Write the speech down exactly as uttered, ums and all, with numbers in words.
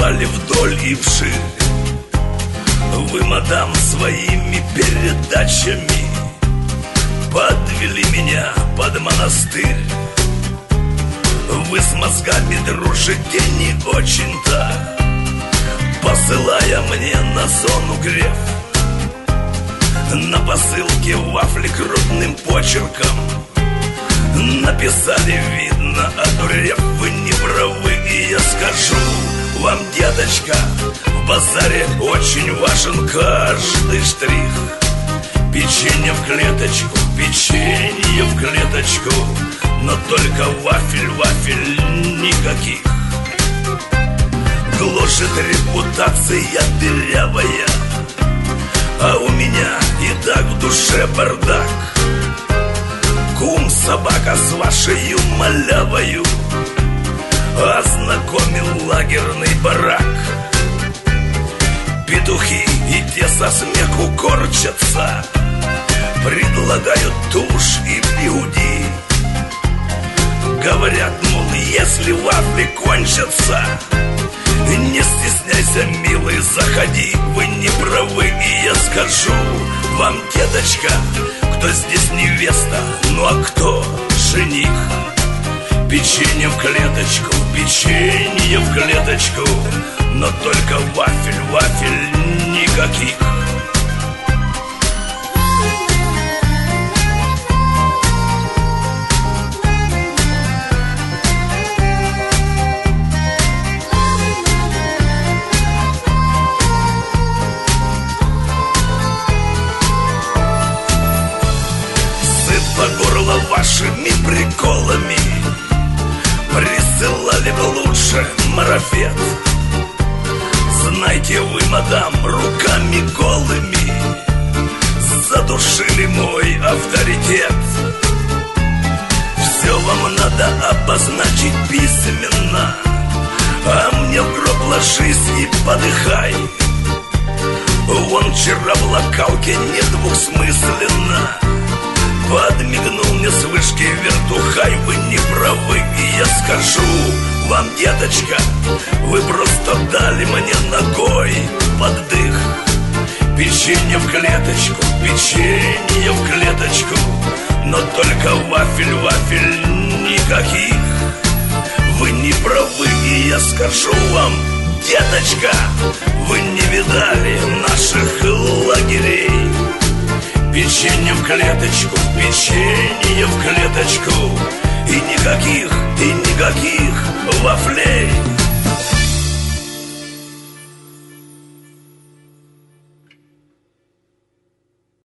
танцевали вдоль и вширь. Вы, мадам, своими передачами подвели меня под монастырь. Вы с мозгами дружите не очень-то, посылая мне на зону греф. На посылке вафли крупным почерком написали, видно, одурев. Вы не правы, и я скажу вам, деточка, в базаре очень важен каждый штрих. Печенье в клеточку, печенье в клеточку, но только вафель, вафель никаких. Гложет репутация дырявая, а у меня и так в душе бардак. Кум, собака с вашей малявою ознакомил лагерный барак. Петухи и те со смеху корчатся, предлагают тушь и бигуди. Говорят, мол, если вафли кончатся, не стесняйся, милый, заходи. Вы не правы, и я скажу вам, деточка, кто здесь невеста, ну а кто жених. Печенье в клеточку, печенье в клеточку, но только вафель, вафель никаких. Сыпа горло вашими приколами, присылали бы лучше марафет. Знайте вы, мадам, руками голыми задушили мой авторитет. Все вам надо обозначить письменно, а мне в гроб ложись и подыхай. Вон вчера в локалке недвусмысленно подмигнул мне с вышки вертухай. Вы не правы, и я скажу вам, деточка, вы просто дали мне ногой под дых. Печенье в клеточку, печенье в клеточку, но только вафель, вафель никаких. Вы не правы, и я скажу вам, деточка, вы не видали наших лагерей. Печенье в клеточку, печенье в клеточку, и никаких, и никаких вафлей.